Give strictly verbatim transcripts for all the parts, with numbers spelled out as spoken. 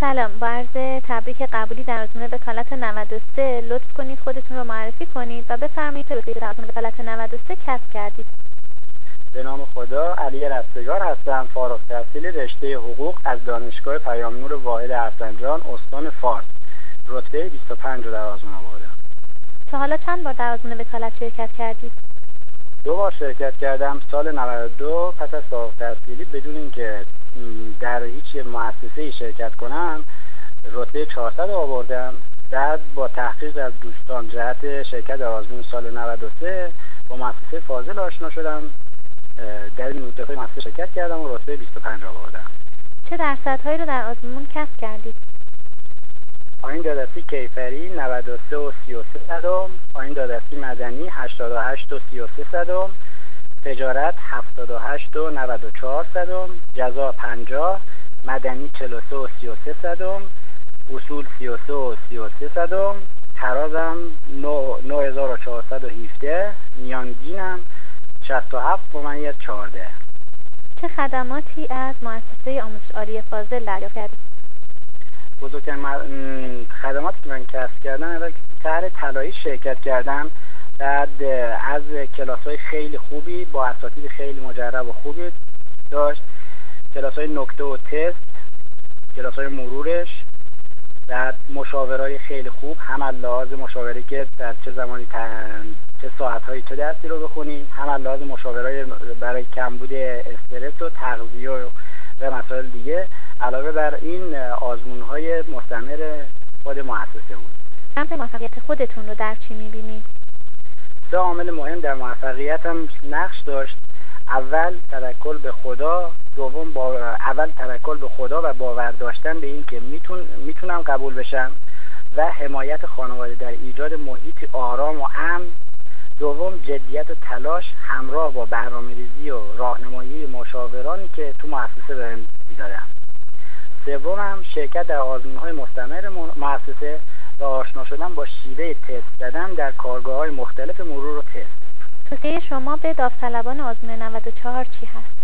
سلام، با عرض تبریک قبولی در آزمون وکالت نود و سه لطف کنید خودتون رو معرفی کنید و بفرمایید چه رتبه‌ای در آزمون وکالت نود و سه کسب کردید. به نام خدا، علی رستگار هستم، فارغ التحصیل رشته حقوق از دانشگاه پیام نور واحد ارسنجان استان فارس. رتبه بیست و پنج رو در آزمون آوردم. تا حالا چند بار در آزمون وکالت شرکت کردید؟ دو بار شرکت کردم. سال نود و دو پس از فارغ التحصیلی بدون اینکه در هیچ مؤسسه‌ای شرکت کنم رتبه چهارصد رو آوردم. بعد با تحقیق از دوستان جهت شرکت در آزمون سال نود و سه با مؤسسه فاضل آشنا شدم. در این مدت مؤسسه شرکت کردم و رتبه بیست و پنج آوردم. چه درصدهایی رو در آزمون کسب کردید؟ آیین دادرسی کیفری نود و سه و سی و سه صدم، آیین دادرسی مدنی هشتاد و هشت و سی و سه صدم، تجارت هفتاد و هشت و نود و چهار صدم، جزا پنجاه، مدنی چهل و سه و سی و سه صدم، اصول سی و سه و سی و سه صدم، ترازم نه هزار و چهارصد و هفده، میانگینم شصت و هفت ممیز چهارده. چه خدماتی از مؤسسه آموزش عالی فاضل دریافت کردید؟ بزرگترین خدماتی که من کسب کردم در طرح طلایی شرکت کردم. بعد از کلاس‌های خیلی خوبی با اساتید خیلی مجرب و خوبی داشت، کلاس‌های نکته و تست، کلاس‌های مرورش، بعد مشاورای خیلی خوب، هم از لحاظ مشاوره که در چه زمانی تن... چه ساعت‌هایی چه درسی رو بخونی، هم از لحاظ مشاورای برای کمبود استرس و تغذیه و, و مسائل دیگه. علاوه بر این آزمون‌های مستمر خود مؤسسه بود. رمز موفقیت خودتون رو در چی می‌بینید؟ سه عامل مهم در موفقیتم نقش داشت. اول توکل به خدا، دوم با اول توکل به خدا و باور داشتن به این که میتون میتونم قبول بشم و حمایت خانواده در ایجاد محیطی آرام و امن. دوم جدیت و تلاش همراه با برنامه‌ریزی و راهنمایی مشاورانی که تو مؤسسه بهم میدادن. سومم شرکت در آزمون‌های مستمر مؤسسه و آشنا شدن با شیوه تست دادن در کارگاه‌های مختلف مرور و تست. توصیه شما به داوطلبان آزمون نود و چهار چی هست؟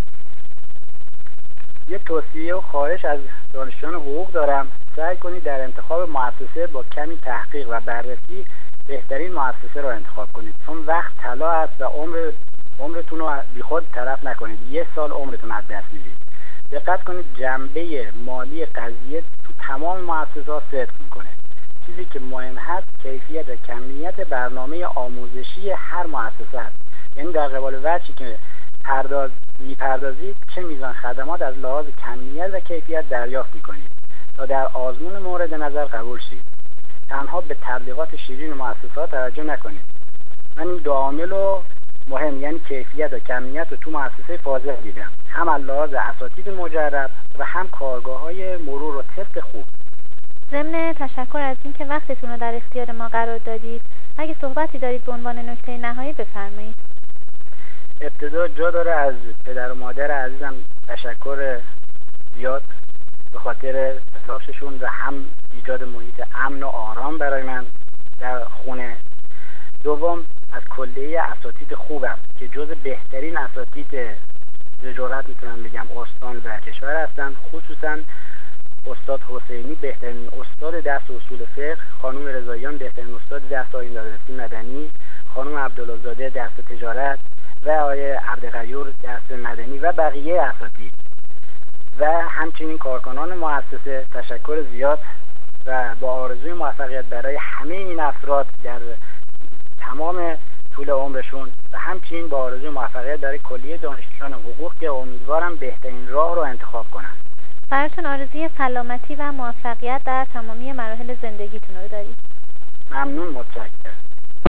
یک توصیه و خواهش از دانشجویان حقوق دارم. سعی کنید در انتخاب مؤسسه با کمی تحقیق و بررسی بهترین مؤسسه را انتخاب کنید، چون وقت طلا است و عمر عمرتون رو بیخود تلف نکنید. یک سال عمرتون از دست میدید. دقت کنید جنبه مالی قضیه تو تمام مؤسسات صدق میکنه. چیزی که مهم هست کیفیت و کمیت برنامه آموزشی هر مؤسسه است. یعنی در قبال وجهی که پرداز میپردازید چه میزان خدمات از لحاظ کمیت و کیفیت دریافت میکنید تا در آزمون مورد نظر قبول شید. تنها به تبلیغات شیرین مؤسسات توجه نکنید. من این دو عامل رو مهم یعنی کیفیت و کمیت رو تو مؤسسه فاضل دیدم، هم از لحاظ اساتید مجرب و هم کارگاه‌های مرور و تست خوب. ضمن تشکر از اینکه وقتتون رو در اختیار ما قرار دادید، اگه صحبتی دارید به عنوان نکته نهایی بفرمایید. ابتدا جا داره از پدر و مادر عزیزم تشکر زیاد به خاطر تلاششون و هم ایجاد محیط امن و آرام برای من در خونه. دوم از کلیه اساتید خوبم که جز بهترین اساتید به جرئت میتونم بگم استان و کشور هستن. خصوصا استاد حسینی بهترین استاد درس اصول فقه، خانم رضاییان بهترین استاد درس آیین دادرسی مدنی، خانم عبدالله‌زاده درس تجارت و آقای عبدالغیور درس مدنی و بقیه اساتید و همچنین کارکنان مؤسسه. تشکر زیاد و با آرزوی موفقیت برای همه این افراد در تمام طول عمرشون و همچنین با آرزوی موفقیت برای کلیه دانشجویان حقوق که امیدوارم بهترین راه رو انتخاب کنن. براتون آرزوی سلامتی و موفقیت در تمامی مراحل زندگیتون رو دارید. ممنون، متشکرم.